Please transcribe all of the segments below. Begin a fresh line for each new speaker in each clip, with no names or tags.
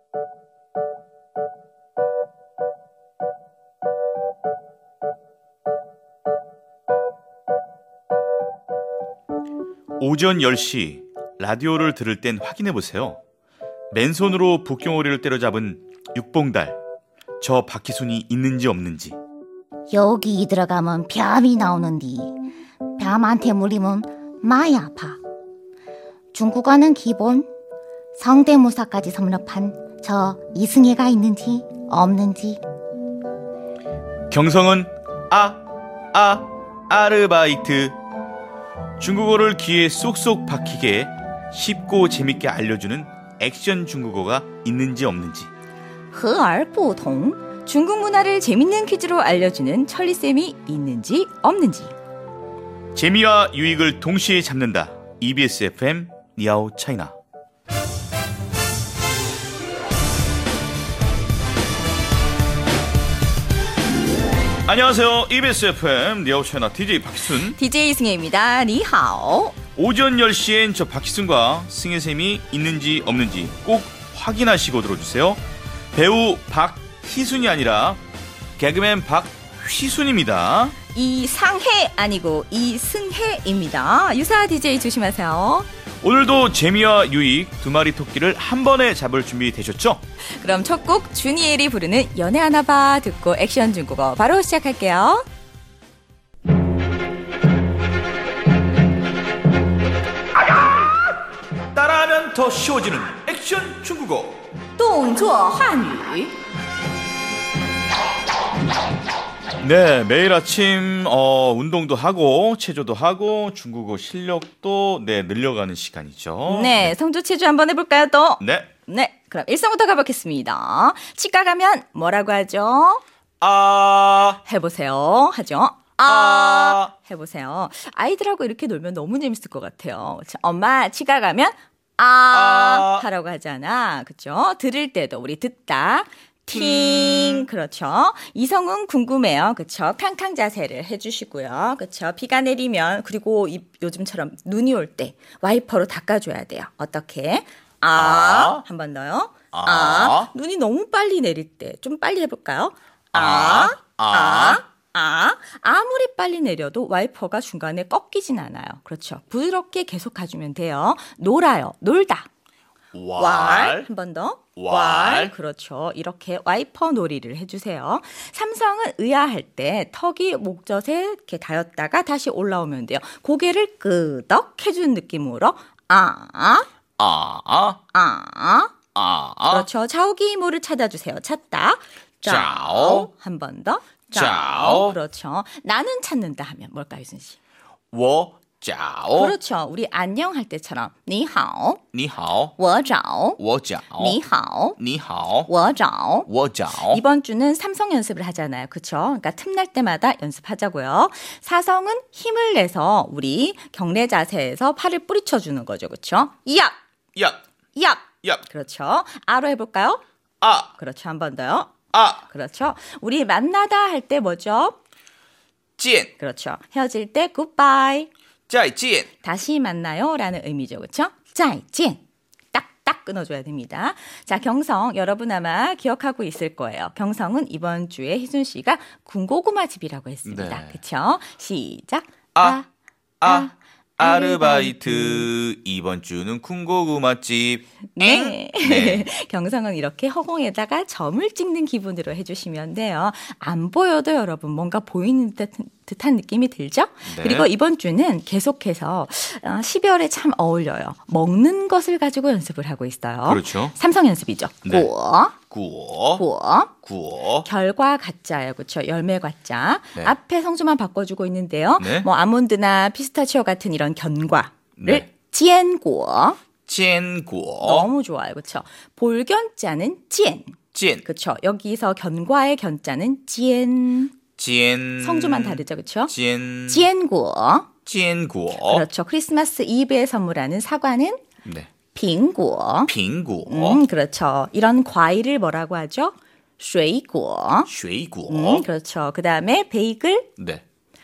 오전 10시 라디오를 들을 땐 확인해보세요. 맨손으로 북경오리를 때려잡은 육봉달, 저 박희순이 있는지 없는지.
여기 들어가면 뱀이 나오는디 뱀한테 물리면 많이 아파. 중국어는 기본, 성대모사까지 섭렵한 저 이승혜가 있는지 없는지.
경성은 아르바이트. 중국어를 귀에 쏙쏙 박히게 쉽고 재밌게 알려주는 액션 중국어가 있는지 없는지.
和而不同. 중국 문화를 재밌는 퀴즈로 알려주는 천리쌤이 있는지 없는지.
재미와 유익을 동시에 잡는다. EBS FM 니아오 차이나. 안녕하세요. EBS FM 니아오 차이나 DJ 박희순,
DJ 승혜입니다. 니하오.
오전 10시엔 저 박희순과 승혜쌤이 있는지 없는지 꼭 확인하시고 들어주세요. 배우 박희순이 아니라 개그맨 박휘순입니다.
이상해 아니고 이승혜입니다. 유사 DJ 조심하세요.
오늘도 재미와 유익 두 마리 토끼를 한 번에 잡을 준비 되셨죠?
그럼 첫 곡 주니엘이 부르는 연애 하나봐 듣고 액션 중국어 바로 시작할게요.
따라하면 더 쉬워지는 액션 중국어.
动作汉语.
네, 매일 아침 운동도 하고 체조도 하고 중국어 실력도 늘려가는 시간이죠.
네, 성조 체조 한번 해볼까요 또?
네,
그럼 일성부터 가보겠습니다. 치과 가면 뭐라고 하죠? 해보세요 하죠. 해보세요. 아이들하고 이렇게 놀면 너무 재밌을 것 같아요. 자, 엄마 치과 가면 하라고 하잖아. 그렇죠? 들을 때도 우리 듣다 팅. 그렇죠. 이성은 궁금해요. 그렇죠. 캉캉 자세를 해주시고요. 그렇죠. 비가 내리면 그리고 요즘처럼 눈이 올 때 와이퍼로 닦아줘야 돼요. 어떻게? 한 번 더요. 눈이 너무 빨리 내릴 때 좀 빨리 해볼까요? 아무리 빨리 내려도 와이퍼가 중간에 꺾이진 않아요. 그렇죠. 부드럽게 계속 가주면 돼요. 놀아요. 놀다. 왈. 한 번 더. 왈. 그렇죠. 이렇게 와이퍼 놀이를 해주세요. 삼성은 의아할 때 턱이 목젖에 이렇게 닿였다가 다시 올라오면 돼요. 고개를 끄덕 해주는 느낌으로 그렇죠. 좌우기 이모를 찾아주세요. 찾다. 좌우. 한 번 더. 좌우. 그렇죠. 나는 찾는다 하면 뭘까요, 유순 씨?
我找.
그렇죠. 우리 안녕할 때처럼 你好,
你好,
我找,
我找.
你好,
你好,
我找.
我找.
이번 주는 삼성 연습을 하잖아요. 그렇죠? 그러니까 틈날 때마다 연습하자고요. 사성은 힘을 내서 우리 경례 자세에서 팔을 뿌리쳐 주는 거죠. 그렇죠? 얍. 그렇죠. 아로 해볼까요? 그렇죠. 한 번 더요. 그렇죠. 우리 만나다 할 때 뭐죠?
见.
그렇죠. 헤어질 때 굿바이.
再见.
다시 만나요 라는 의미죠. 그렇죠? 再见. 딱딱 끊어줘야 됩니다. 자, 경성 여러분 아마 기억하고 있을 거예요. 경성은 이번 주에 희순 씨가 군고구마 집이라고 했습니다.
네.
그렇죠? 시작.
아르바이트. 이번 주는 군고구마집.
네. 경성은 이렇게 허공에다가 점을 찍는 기분으로 해주시면 돼요. 안 보여도 여러분 뭔가 보이는 듯한 느낌이 들죠?
네.
그리고 이번 주는 계속해서 12월에 참 어울려요. 먹는 것을 가지고 연습을 하고 있어요.
그렇죠.
삼성 연습이죠.
네.
구어. 결과 가짜예요. 그렇죠. 열매 과자.
네.
앞에 성조만 바꿔주고 있는데요.
네.
뭐 아몬드나 피스타치오 같은 이런 견과를
네.
坚果.
坚果.
너무 좋아요. 그렇죠. 볼견자는 坚.
坚.
그렇죠. 여기서 견과의 견자는 坚.
坚.
성조만 다르죠. 그렇죠?
坚.
坚果.
坚果.
그렇죠. 크리스마스 이브에 선물하는 사과는
네.
苹果.
苹果.
그렇죠. 이런 과일을 뭐라고 하죠? 水果.
水果.
그렇죠. 그다음에 베이글
네.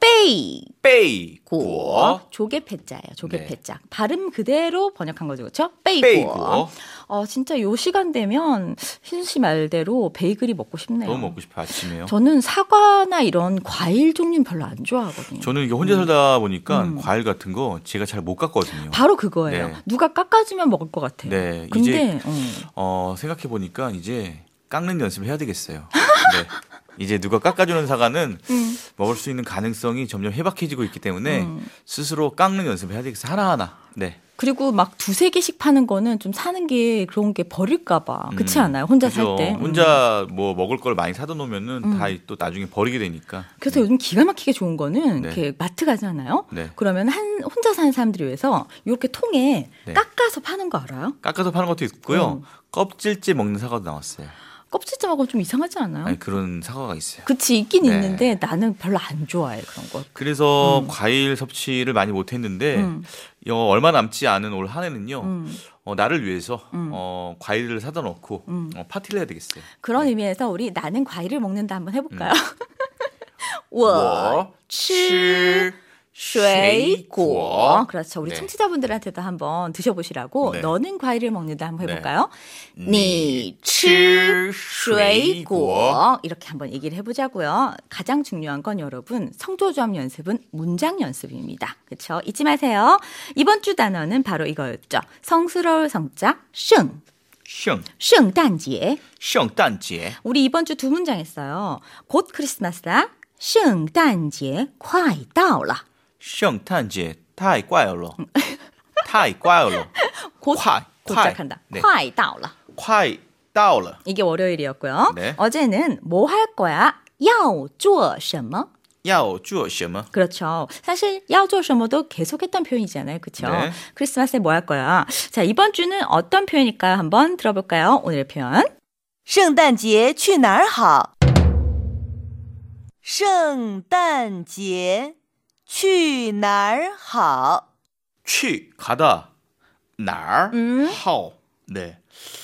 빼이
빼이고.
고 조개패자예요. 조개패자. 발음 그대로 번역한 거죠. 그렇죠? 빼이고.
빼이고.
진짜 요 시간 되면 희순 씨 말대로 베이글이 먹고 싶네요.
너무 먹고 싶어요. 아침에요.
저는 사과나 이런 과일 종류는 별로 안 좋아하거든요.
저는 이게 혼자 살다 보니까 과일 같은 거 제가 잘 못 깎거든요.
바로 그거예요.
네.
누가 깎아주면 먹을 것 같아요.
네.
근데
이제 생각해 보니까 이제 깎는 연습을 해야 되겠어요. 네. 이제 누가 깎아주는 사과는 먹을 수 있는 가능성이 점점 해박해지고 있기 때문에 스스로 깎는 연습을 해야 되겠어요. 하나하나. 네.
그리고 막 두세 개씩 파는 거는 좀 사는 게 그런 게 버릴까봐. 그렇지 않아요? 혼자 살
그죠.
때.
혼자 뭐 먹을 걸 많이 사다 놓으면은 다 또 나중에 버리게 되니까.
그래서 요즘 기가 막히게 좋은 거는
네.
이렇게 마트 가잖아요.
네.
그러면 혼자 사는 사람들이 위해서 이렇게 통에
네.
깎아서 파는 거 알아요?
깎아서 파는 것도 있고요. 껍질째 먹는 사과도 나왔어요.
껍질째 좀 이상하지 않아요?
아니, 그런 사과가 있어요.
그치 있긴
네.
있는데 나는 별로 안 좋아해 그런 거.
그래서 과일 섭취를 많이 못했는데 얼마 남지 않은 올 한 해는요. 나를 위해서 과일을 사다 놓고 파티를 해야 되겠어요.
그런 의미에서 우리 나는 과일을 먹는다 한번 해볼까요? 我吃水果. 그렇죠. 우리
네.
청취자분들한테도 한번 드셔보시라고
네.
너는 과일을 먹는다 한번
네.
해볼까요?
你
你吃水果. 이렇게 한번 얘기를 해보자고요. 가장 중요한 건 여러분 성조조합 연습은 문장 연습입니다. 그렇죠? 잊지 마세요. 이번 주 단어는 바로 이거였죠. 성스러울 성자 圣. 圣诞节.
圣诞节.
우리 이번 주 두 문장 했어요. 곧 크리스마스다. 圣诞节快到了.
圣诞节太快了. 太快了.
곧
快.
도착한다.
네.
快到了.
快到了.
이게 월요일이었고요.
네.
어제는 뭐 할 거야? 要做什么?
要做什么?
그렇죠. 사실 要做什么도 계속했던 표현이잖아요. 그렇죠?
네.
크리스마스에 뭐 할 거야? 자, 이번 주는 어떤 표현일까요? 한번 들어볼까요? 오늘의 표현.
圣诞节去哪儿好？圣诞节去哪儿好？
去 가다. 날. 好. 네.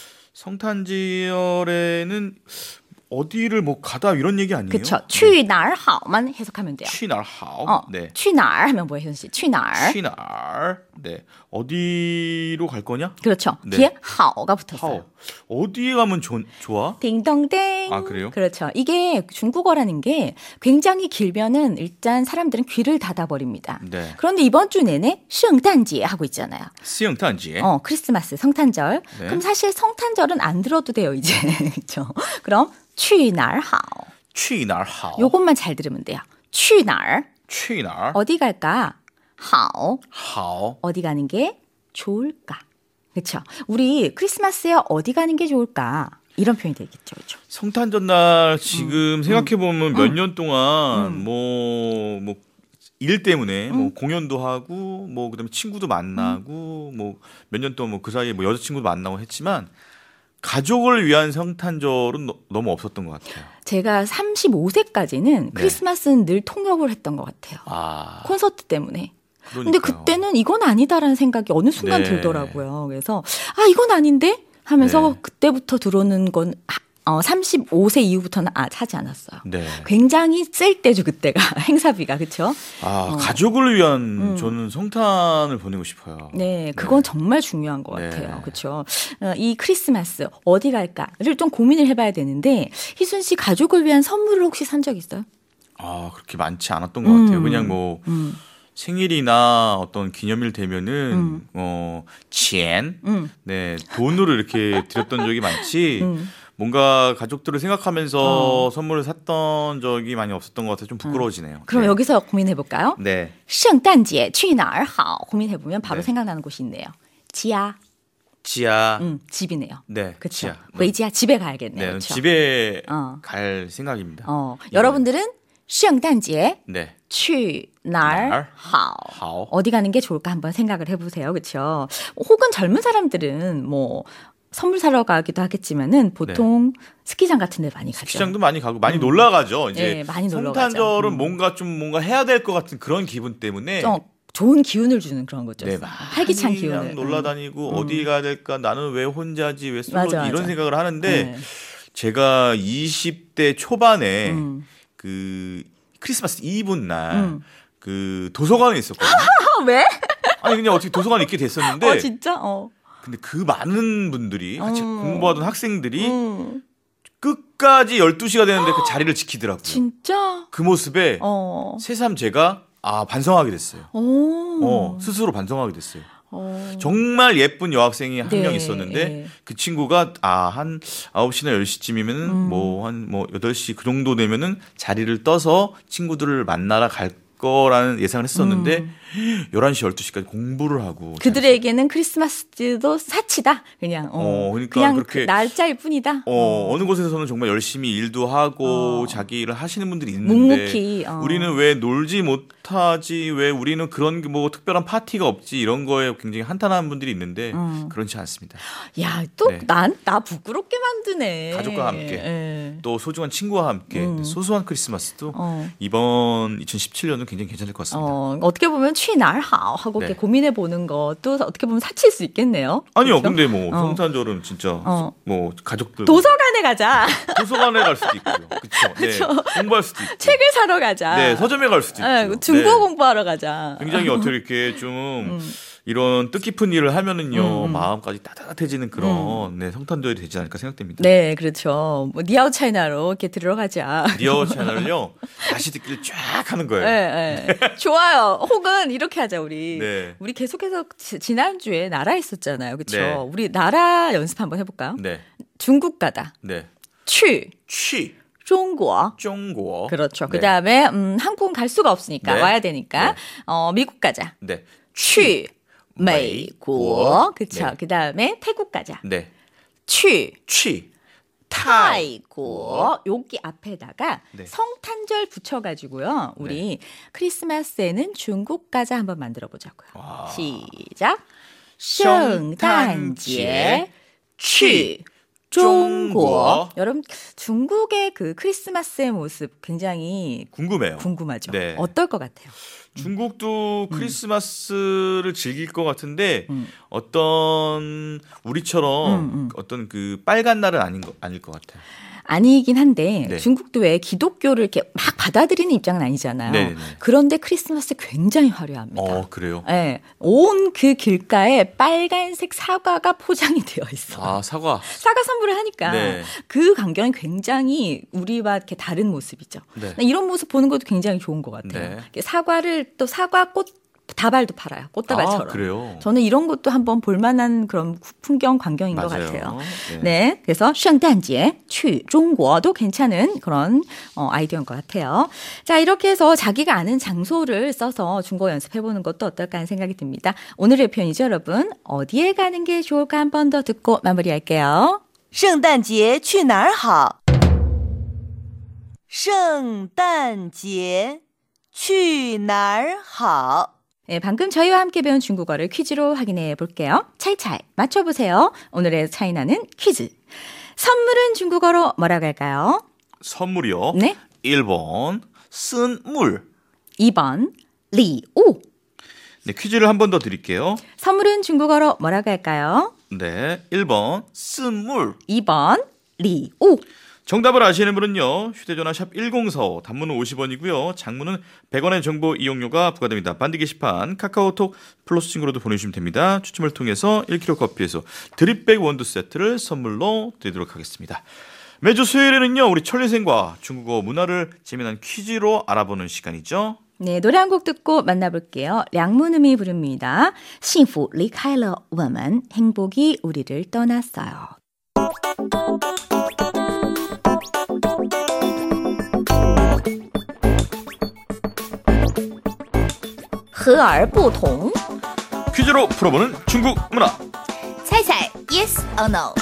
성탄절에는 어디를 뭐 가다 이런 얘기 아니에요?
그렇죠. 去哪儿好만 해석하면 돼요.
去哪儿好. 네.
去哪儿 하면 뭐예요, 현씨? 去哪儿?
去哪儿. 네. 어디로 갈 거냐?
그렇죠.
네.
뒤에 好가 붙었어요.
好. 어디에 가면 좋아?
딩동댕.
아, 그래요?
그렇죠. 이게 중국어라는 게 굉장히 길면은 일단 사람들은 귀를 닫아버립니다.
네.
그런데 이번 주 내내 圣诞节 하고 있잖아요.
圣诞节.
크리스마스, 성탄절.
네.
그럼 사실 성탄절은 안 들어도 돼요, 이제. 그렇죠. 그럼 去哪儿好.
去哪儿好.
요것만 잘 들으면 돼요. 去哪儿.
去哪儿?
어디 갈까? 好.
好.
어디 가는 게 좋을까? 그렇죠. 우리 크리스마스에 어디 가는 게 좋을까? 이런 표현이 되겠죠. 그렇죠?
성탄절 날 지금 생각해 보면 몇 년 동안 뭐 일 때문에 뭐 공연도 하고 뭐 그다음에 친구도 만나고 뭐 몇 년 동안 뭐 그 사이에 뭐 여자친구도 만나고 했지만 가족을 위한 성탄절은 너무 없었던 것 같아요.
제가 35세까지는 크리스마스는 늘 통역을 했던 것 같아요.
아,
콘서트 때문에. 근데
그러니까요.
그때는 이건 아니다라는 생각이 어느 순간
네.
들더라고요. 그래서 이건 아닌데 하면서
네.
그때부터 들어오는 건 35세 이후부터는 하지 않았어요.
네.
굉장히 쓸 때죠 그때가 행사비가 그렇죠?
가족을 위한 저는 성탄을 보내고 싶어요.
네, 그건 정말 중요한 것
네.
같아요. 그렇죠? 이 크리스마스 어디 갈까를 좀 고민을 해봐야 되는데 희순 씨 가족을 위한 선물을 혹시 산 적 있어요?
그렇게 많지 않았던 것 같아요. 그냥 뭐 생일이나 어떤 기념일 되면은 钱, 네, 돈으로 이렇게 드렸던 적이 많지. 뭔가 가족들을 생각하면서 선물을 샀던 적이 많이 없었던 것 같아서 좀 부끄러워지네요.
그럼
네.
여기서 고민해 볼까요?
네.
圣诞节去哪儿好 고민해 보면 바로
네.
생각나는 곳이 있네요. 지하,
지하.
집이네요.
네.
그렇죠.
지하.
외지하 집에 가야겠네요.
네.
그렇죠?
집에
어.
갈 생각입니다.
여러분들은 圣诞节
네.
去哪儿好
好.
어디 가는 게 좋을까 한번 생각을 해보세요. 그렇죠? 혹은 젊은 사람들은 뭐 선물 사러 가기도 하겠지만은 보통 스키장 같은 데 많이 가죠.
스키장도 많이 가고 많이 놀러 가죠. 이제
네, 많이 놀러
성탄절은
가죠.
뭔가 해야 될 것 같은 그런 기분 때문에
좋은 기운을 주는 그런 거죠.
네,
활기찬
많이
기운을.
그냥 놀러 다니고 어디 가야 될까? 나는 왜 혼자지? 왜 솔로지?
맞아.
이런 생각을 하는데
네.
제가 20대 초반에 그 크리스마스 이브 날 그 도서관에 있었거든요.
왜?
아니 그냥 어떻게 도서관에 있게 됐었는데
진짜?
근데 그 많은 분들이 같이 공부하던 학생들이 끝까지 12시가 되는데 그 자리를 지키더라고요.
진짜?
그 모습에 새삼 제가 반성하게 됐어요. 스스로 반성하게 됐어요. 정말 예쁜 여학생이 한 명 있었는데 그 친구가 한 9시나 10시쯤이면은 뭐 8시 그 정도 되면은 자리를 떠서 친구들을 만나러 갈 거라는 예상을 했었는데 11시 12시까지 공부를 하고
그들에게는 크리스마스도 사치다. 그냥
그러니까
그냥
그렇게
날짜일 뿐이다.
어느 곳에서는 정말 열심히 일도 하고 자기 일을 하시는 분들이 있는데
묵묵히
우리는 왜 놀지 못하지, 왜 우리는 그런 뭐 특별한 파티가 없지, 이런 거에 굉장히 한탄하는 분들이 있는데 그렇지 않습니다.
야, 또 나 부끄럽게 만드네.
가족과 함께 또 소중한 친구와 함께 소소한 크리스마스도 이번 2017년은 굉장히 괜찮을 것 같습니다.
어떻게 보면 취날하오 하고 이렇게 고민해 보는 것도 어떻게 보면 사치일 수 있겠네요.
아니요,
그렇죠?
근데 뭐 성탄절은 진짜 뭐 가족들
도서관에 가자.
도서관에 갈 수도 있고요. 그렇죠. 네. 공부할 수도 있고.
책을 사러 가자.
네, 서점에 갈 수도 있고.
중국어 공부하러 가자.
굉장히 어떻게 이렇게 좀 이런 뜻깊은 일을 하면은요 마음까지 따뜻해지는 그런 성탄절이 되지 않을까 생각됩니다.
네, 그렇죠. 뭐 니아오 차이나로 이렇게 들어가자.
니아오 차이나를요 다시 듣기를 쫙 하는 거예요.
네. 좋아요. 혹은 이렇게 하자 우리.
네.
우리 계속해서 지난주에 나라 있었잖아요, 그렇죠?
네.
우리 나라 연습 한번 해볼까요?
네.
중국 가다.
네.
취. 중국. 그렇죠.
네.
그다음에 한국은 갈 수가 없으니까
네.
와야 되니까 미국 가자.
네.
去美国. 그렇죠.
네.
그다음에 태국 가자.
네.
去
타이국.
여기 앞에다가
네.
성탄절 붙여가지고요. 우리 크리스마스에는 중국 가자 한번 만들어 보자고요. 시작. 圣诞节去 중국. 여러분 중국의 그 크리스마스의 모습 굉장히
궁금해요.
궁금하죠.
네.
어떨 것 같아요?
중국도 크리스마스를 즐길 것 같은데 어떤 우리처럼 어떤 그 빨간 날은 아닐 것 같아요.
아니긴 한데
네.
중국도 왜 기독교를 이렇게 막 받아들이는 입장은 아니잖아요.
네네.
그런데 크리스마스 굉장히 화려합니다.
그래요?
네, 온 그 길가에 빨간색 사과가 포장이 되어 있어.
사과
선물을 하니까
네.
그 광경이 굉장히 우리와 이렇게 다른 모습이죠.
네.
이런 모습 보는 것도 굉장히 좋은 것 같아요.
네.
사과를 또 사과꽃 다발도 팔아요. 꽃다발처럼.
그래요?
저는 이런 것도 한번 볼만한 그런 풍경 광경인
맞아요.
것 같아요.
네.
네, 그래서 圣诞节去中国도 괜찮은 그런 아이디어인 것 같아요. 자, 이렇게 해서 자기가 아는 장소를 써서 중국어 연습해보는 것도 어떨까 하는 생각이 듭니다. 오늘의 표현이죠, 여러분. 어디에 가는 게 좋을까 한 번 더 듣고 마무리할게요.
圣诞节去哪儿好？圣诞节去哪儿好？
네, 방금 저희와 함께 배운 중국어를 퀴즈로 확인해 볼게요. 차이차이 맞춰보세요. 오늘의 차이나는 퀴즈. 선물은 중국어로 뭐라고 할까요?
선물이요?
네.
1번 쓴물.
2번 리우.
네, 퀴즈를 한 번 더 드릴게요.
선물은 중국어로 뭐라고 할까요?
네, 1번 쓴물.
2번 리우.
정답을 아시는 분은요. 휴대전화 샵 1045, 단문은 50원이고요. 장문은 100원의 정보 이용료가 부과됩니다. 반디 게시판, 카카오톡 플러스 친구로도 보내주시면 됩니다. 추첨을 통해서 1kg 커피에서 드립백 원두 세트를 선물로 드리도록 하겠습니다. 매주 수요일에는요. 우리 천리생과 중국어 문화를 재미난 퀴즈로 알아보는 시간이죠.
네, 노래 한 곡 듣고 만나볼게요. 량문음이 부릅니다. 幸福离开了我们 행복이 우리를 떠났어요. 和而不同
퀴즈로 풀어보는 중국 문화.
猜猜 yes or no.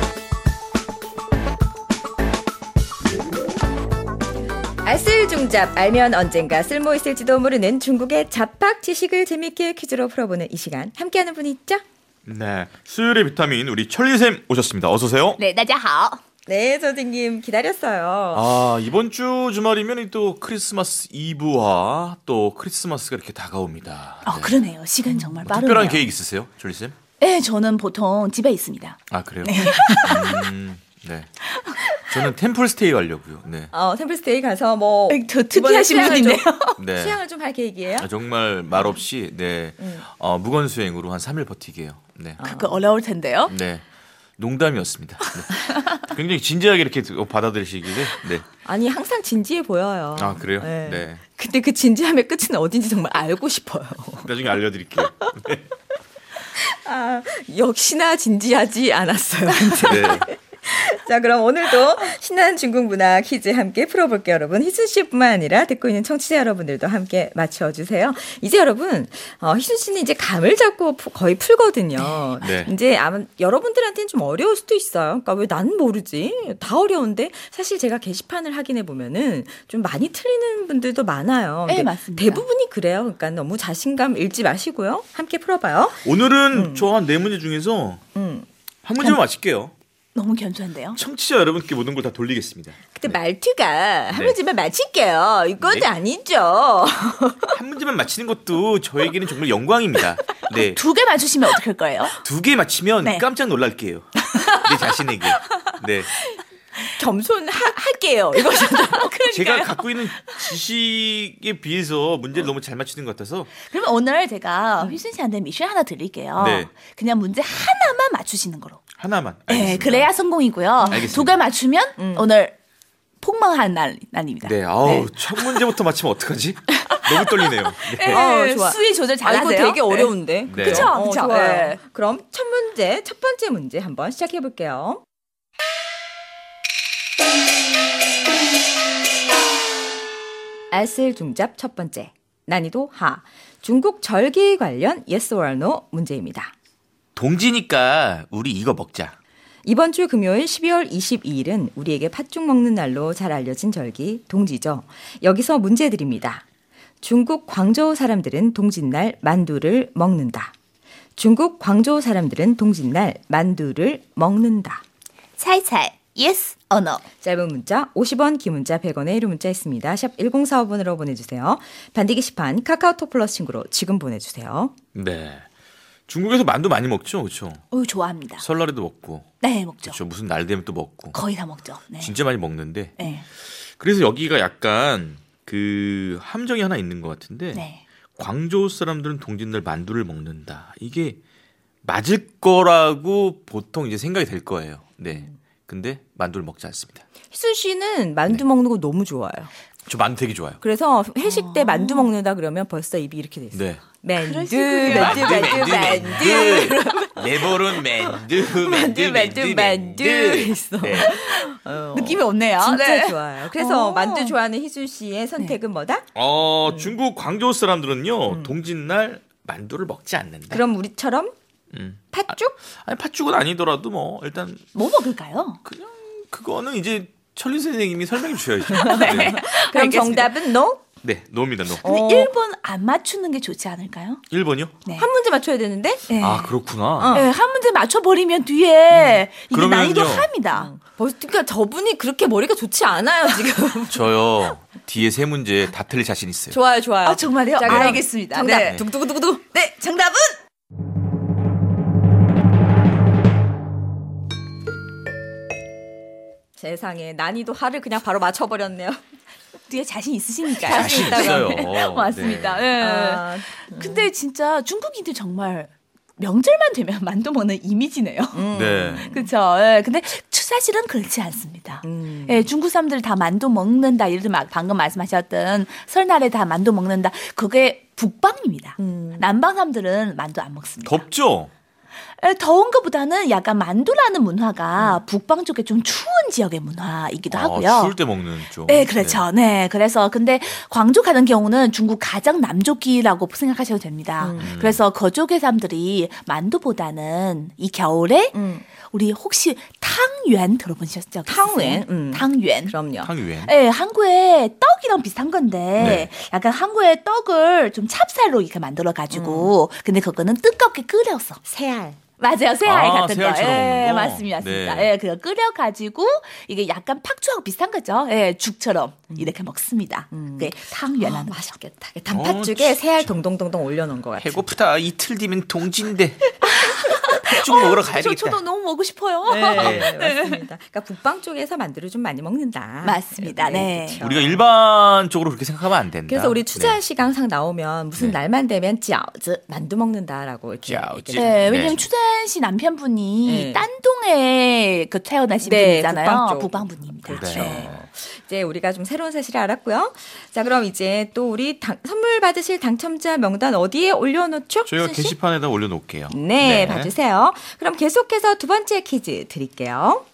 알쓸중잡 알면 언젠가 쓸모 있을지도 모르는 중국의 잡학 지식을 재미있게 퀴즈로 풀어보는 이 시간 함께하는 분이 있죠?
네, 수요일의 비타민 우리 천리쌤 오셨습니다. 어서 오세요.
네, 大家好.
네, 선생님 기다렸어요.
이번 주 주말이면 또 크리스마스 이브와 또 크리스마스가 이렇게 다가옵니다. 네.
그러네요. 시간 정말 빠르네요.
특별한 계획 있으세요, 졸리쌤?
네, 저는 보통 집에 있습니다.
그래요? 네. 저는 템플스테이 가려고요. 네.
템플스테이 가서 뭐
저 특이하신
이번에
분이네요.
네.
수양을 좀 할 계획이에요?
정말 말 없이 네. 무건 수행으로 한 3일 버티게요. 네.
그거 어려울 텐데요.
네. 농담이었습니다. 네. 굉장히 진지하게 이렇게 받아들이시길래. 네.
아니 항상 진지해 보여요.
아, 그래요?
네.
네.
근데 그 진지함의 끝은 어딘지 정말 알고 싶어요.
나중에 알려드릴게요. 네.
역시나 진지하지 않았어요.
네.
자, 그럼 오늘도 신나는 중국 문화 퀴즈 함께 풀어볼게요, 여러분. 희순 씨뿐만 아니라 듣고 있는 청취자 여러분들도 함께 맞춰주세요. 이제 여러분, 희순 씨는 이제 감을 잡고 거의 풀거든요.
네.
이제 아마 여러분들한테는 좀 어려울 수도 있어요. 그러니까 왜 난 모르지? 다 어려운데 사실 제가 게시판을 확인해 보면은 좀 많이 틀리는 분들도 많아요.
네,
근데
맞습니다.
대부분이 그래요. 그러니까 너무 자신감 잃지 마시고요. 함께 풀어봐요.
오늘은 저 한 4문제 중에서 한 문제만 맞힐게요.
너무 견주한데요.
청취자 여러분께 모든 걸 다 돌리겠습니다.
근데 말투가 한
네.
문제만 맞힐게요. 이건
네.
아니죠.
한 문제만 맞히는 것도 저에게는 정말 영광입니다. 네.
2개 맞추시면 어떡할 거예요?
2개 맞히면
네.
깜짝 놀랄게요. 내 자신에게. 네.
겸손할게요. 이거잖아요.
제가 갖고 있는 지식에 비해서 문제를 너무 잘 맞히는 것 같아서.
그러면 오늘 제가 휘순 씨한테 미션 하나 드릴게요.
네.
그냥 문제 하나만 맞추시는 거로.
하나만.
네,
알겠습니다.
그래야 성공이고요.
알겠습니다.
2개 맞추면 오늘 폭망한 날입니다.
네. 아우, 첫 문제부터 맞히면 어떡하지? 너무 떨리네요. 네.
좋아.
수위 조절
아,
잘하세요.
이거 되게 어려운데.
네.
그쵸? 그쵸?
좋아요.
네.
그럼 첫 번째 문제 한번 시작해 볼게요. 알쓸 중잡 첫 번째. 난이도 하. 중국 절기 관련 yes or no 문제입니다.
동지니까 우리 이거 먹자.
이번 주 금요일 12월 22일은 우리에게 팥죽 먹는 날로 잘 알려진 절기 동지죠. 여기서 문제 드립니다. 중국 광저우 사람들은 동짓날 만두를 먹는다. 중국 광저우 사람들은 동짓날 만두를 먹는다.
猜猜 yes or no.
짧은 문자 50원, 긴 문자 100원의 1호 문자 있습니다. 샵 1045번으로 보내주세요. 반디 게시판 카카오톡 플러스 친구로 지금 보내주세요.
네. 중국에서 만두 많이 먹죠, 그렇죠?
좋아합니다.
설날에도 먹고,
네, 먹죠.
그렇죠. 무슨 날 되면 또 먹고,
거의 다 먹죠. 네.
진짜 많이 먹는데.
네.
그래서 여기가 약간 그 함정이 하나 있는 것 같은데.
네.
광저우 사람들은 동짓날 만두를 먹는다. 이게 맞을 거라고 보통 이제 생각이 될 거예요. 네. 근데 만두를 먹지 않습니다.
희순 씨는 만두 먹는 거 너무 좋아요.
저 만두 되게 좋아요.
그래서 회식 때 만두 먹는다 그러면 벌써 입이 이렇게 돼 있어요.
네.
만두,
그러시군요.
내버른 만두
있어.
네.
느낌이 없네요.
진짜
네.
좋아요. 그래서 만두 좋아하는 희순 씨의 선택은 뭐다?
중국 광저우 사람들은요 동짓날 만두를 먹지 않는다.
그럼 우리처럼 팥죽?
아니 팥죽은 아니더라도 뭐 일단
뭐 먹을까요?
그냥 그거는 이제 천리 선생님이 설명해 주셔야죠.
그럼
알겠습니다.
정답은 no?
네, 노입니다, 노.
근데 1번 안 맞추는 게 좋지 않을까요?
1번이요?
네.
한 문제 맞춰야 되는데?
네.
아 그렇구나.
네, 한 문제 맞춰버리면 뒤에 이게
그러면요.
난이도 합니다.
그러니까 저분이 그렇게 머리가 좋지 않아요 지금.
저요 뒤에 3문제 다 틀릴 자신 있어요.
좋아요, 좋아요.
아, 정말요?
자, 그럼
알겠습니다.
정답.
네.
두구두구두구.
네, 정답은
세상에 난이도 하를 그냥 바로 맞춰버렸네요.
뒤에 자신 있으시니까요.
자신 있어요.
맞습니다.
네.
네. 근데 진짜 중국인들 정말 명절만 되면 만두 먹는 이미지네요.
네.
그렇죠. 예, 근데 사실은 그렇지 않습니다. 예, 중국 사람들 다 만두 먹는다. 예를 들면 방금 말씀하셨던 설날에 다 만두 먹는다. 그게 북방입니다. 남방 사람들은 만두 안 먹습니다.
덥죠?
예, 더운 것보다는 약간 만두라는 문화가 북방 쪽에 좀 추운 지역의 문화이기도 하고요.
추울 때 먹는 쪽.
네, 그렇죠. 네. 그래서 근데 광주 같은 경우는 중국 가장 남쪽이라고 생각하셔도 됩니다. 그래서 그쪽의 사람들이 만두보다는 이 겨울에 우리 혹시 탕유엔 들어보셨죠?
탕유엔?
탕유엔.
그럼요.
탕유엔.
네, 한국의 떡이랑 비슷한 건데
네.
약간 한국의 떡을 좀 찹쌀로 이렇게 만들어 가지고 근데 그거는 뜨겁게 끓여서
새알.
맞아요. 새알
아,
같은 거.
새알처럼 먹는 거?
맞습니다.
네.
예, 그거 끓여가지고 이게 약간 팥죽하고 비슷한 거죠. 예, 죽처럼 이렇게 먹습니다. 그게 탕면하는 거죠.
맛있겠다. 단팥죽에 새알 동동동동 올려놓은 것 같아요.
배고프다. 이틀 뒤면 동지인데. 팥죽 먹으러 가야 되겠다.
저도 너무 먹고 싶어요.
네, 맞습니다. 그러니까 북방 쪽에서 만두를 좀 많이 먹는다.
맞습니다. 네.
그렇죠.
우리가 일반적으로 그렇게 생각하면 안 된다.
그래서 우리 추자한
네.
씨가 항상 나오면 무슨
네.
날만 되면 찌아오즈 만두 먹는다라고 이렇게
찌아오즈.
얘기를
네,
네.
왜냐면 추자연 씨 남편분이
네.
딴동에 그 태어나신
네,
분이잖아요.
북방 쪽.
북방분입니다.
그렇죠.
네.
이제 우리가 좀 새로운 사실을 알았고요. 자, 그럼 이제 또 우리 선물 받으실 당첨자 명단 어디에 올려놓죠?
저희가
수진 씨?
게시판에다 올려놓을게요.
네, 봐주세요. 그럼 계속해서 두 번째 퀴즈 드릴게요.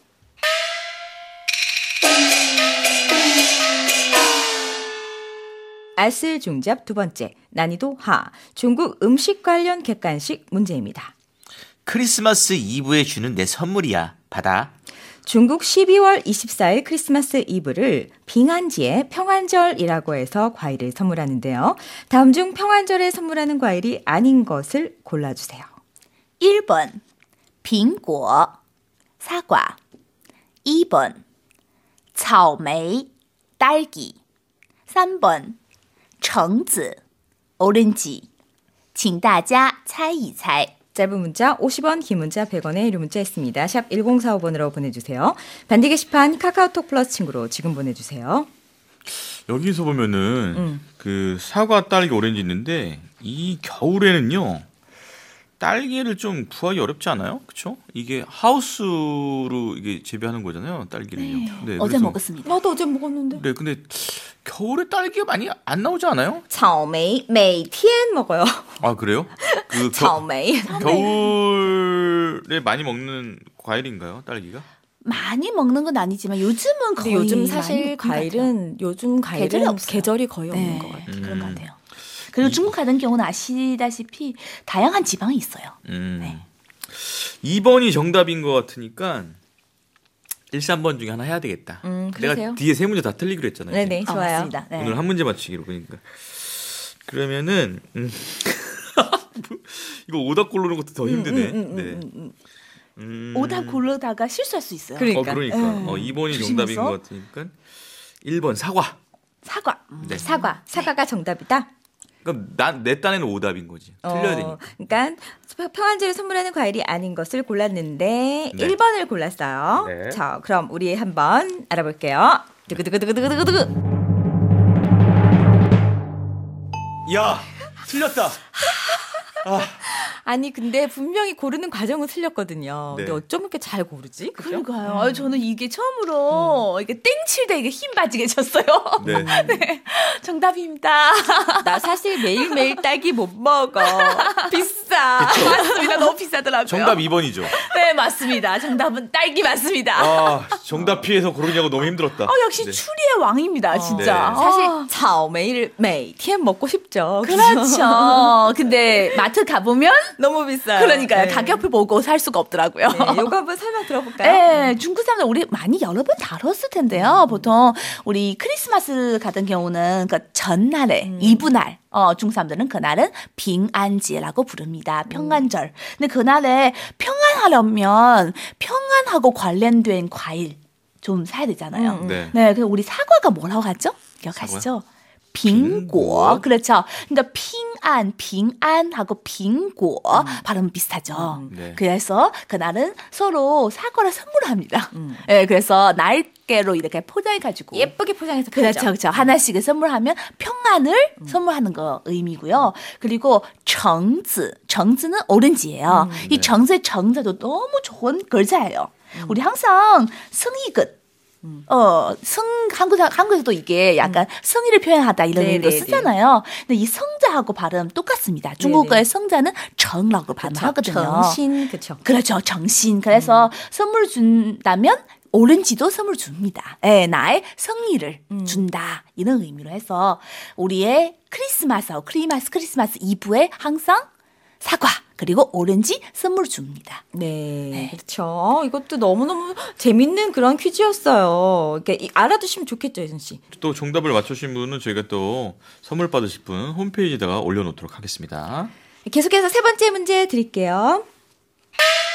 알쓸 중잡 두 번째, 난이도 하, 중국 음식 관련 객관식 문제입니다.
크리스마스 이브에 주는 내 선물이야. 받아.
중국 12월 24일 크리스마스 이브를 빙한지의 평안절이라고 해서 과일을 선물하는데요. 다음 중 평안절에 선물하는 과일이 아닌 것을 골라주세요.
1번苹果 사과 2번 草莓 딸기 3번 橙子 오렌지 请大家猜一猜
짧은 문자 50원, 긴 문자 100원의 유료 문자 있습니다. 샵 1045번으로 보내주세요. 반디 게시판 카카오톡 플러스 친구로 지금 보내주세요.
여기서 보면은 그 사과, 딸기, 오렌지 있는데 이 겨울에는요 딸기를 좀 구하기 어렵지 않아요? 그렇죠? 이게 하우스로 이게 재배하는 거잖아요, 딸기를요. 네,
어제
그래서-
먹었습니다.
나도 어제 먹었는데.
네, 근데 겨울에 딸기가 많이 안 나오지 않아요?
草莓每天 먹어요.
아 그래요? 그
草莓.
겨울에 많이 먹는 과일인가요, 딸기가?
많이 먹는 건 아니지만 요즘은
근데
거의
요즘
많이
사실
먹는 것 같아요.
과일은 요즘 과일은
계절이 없어요.
계절이 거의 없는
네,
것 같아요.
그런 것 같아요. 그리고 중국 같은 경우는 아시다시피 다양한 지방이 있어요. 네.
2번이 정답인 것 같으니까 1, 3번 중에 하나 해야 되겠다.
그러세요?
내가 뒤에 세 문제 다 틀리기로 했잖아요.
네네,
지금.
좋아요.
맞습니다. 네.
오늘 한 문제 맞추기로 그러니까. 그러면은 이거 오답 고르는 것도 더 힘드네. 네.
오답 고르다가 실수할 수 있어요.
그러니까.
그러니까. 2번이 정답인
조심해서.
것 같으니까 1번 사과.
사과.
네.
사과가 정답이다.
그럼 내 딴에는 오답인 거지. 틀려야 되니까.
그러니까 평안절에 선물하는 과일이 아닌 것을 골랐는데
네.
1번을 골랐어요.
네.
자, 그럼 우리 한번 알아볼게요. 두구두구두구두구두구.
야, 틀렸다.
아니 근데 분명히 고르는 과정은 틀렸거든요.
네.
근데 어쩜 이렇게 잘 고르지? 그죠?
그러니까요. 아유, 저는 이게 처음으로 이게 땡칠 때 이게 힘 빠지게 쳤어요.
네.
네. 정답입니다.
나 사실 매일매일 딸기 못 먹어. 비싸.
맞습니다. 너무 비싸더라고요.
정답 2번이죠.
네, 맞습니다. 정답은 딸기 맞습니다.
아, 정답 피해서 고르냐고 너무 힘들었다.
역시
네.
추리의 왕입니다, 진짜.
네.
사실 草莓를每天 먹고 싶죠.
그렇죠. 근데 마트 가보면
너무 비싸요.
그러니까요.
네.
가격표 보고 살 수가 없더라고요.
네, 요거 한번 설명 들어볼까요?
네, 중국 사람들 우리 많이 여러 번 다뤘을 텐데요. 보통 우리 크리스마스 같은 경우는 그 전날에 이브날 중국 사람들은 그날은 빙안지라고 부릅니다. 평안절. 근데 그날에 평안하려면 평안하고 관련된 과일 좀 사야 되잖아요.
네.
네, 그래서 우리 사과가 뭐라고 하죠? 기억하시죠? 빙고. 그렇죠. 그러니까 빙안하고 빙고 발음 비슷하죠.
네.
그래서 그날은 서로 사과를 선물합니다. 네, 그래서 날개로 이렇게 포장해가지고
예쁘게 포장해서
그렇죠,
팔죠.
그렇죠. 하나씩을 선물하면 평안을 선물하는 거 의미고요. 그리고 정즈는 오렌지예요. 이 정즈의 정자도 너무 좋은 글자예요. 우리 항상 성의긋 한국에서도 이게 약간 성의를 표현하다 이런
네,
의미로
네,
쓰잖아요. 근데 이 성자하고 발음 똑같습니다. 중국어의 성자는 정라고 발음하거든요.
정신, 그렇죠.
그렇죠. 정신. 그래서 선물 준다면 오렌지도 선물 줍니다. 예, 나의 성의를 준다. 이런 의미로 해서 우리의 크리스마스 이브에 항상 사과 그리고 오렌지 선물 줍니다.
네, 그렇죠. 이것도 너무너무 재밌는 그런 퀴즈였어요. 이렇게 알아두시면 좋겠죠, 예선 씨.
또 정답을 맞추신 분은 저희가 또 선물 받으실 분 홈페이지에다가 올려놓도록 하겠습니다.
계속해서 세 번째 문제 드릴게요.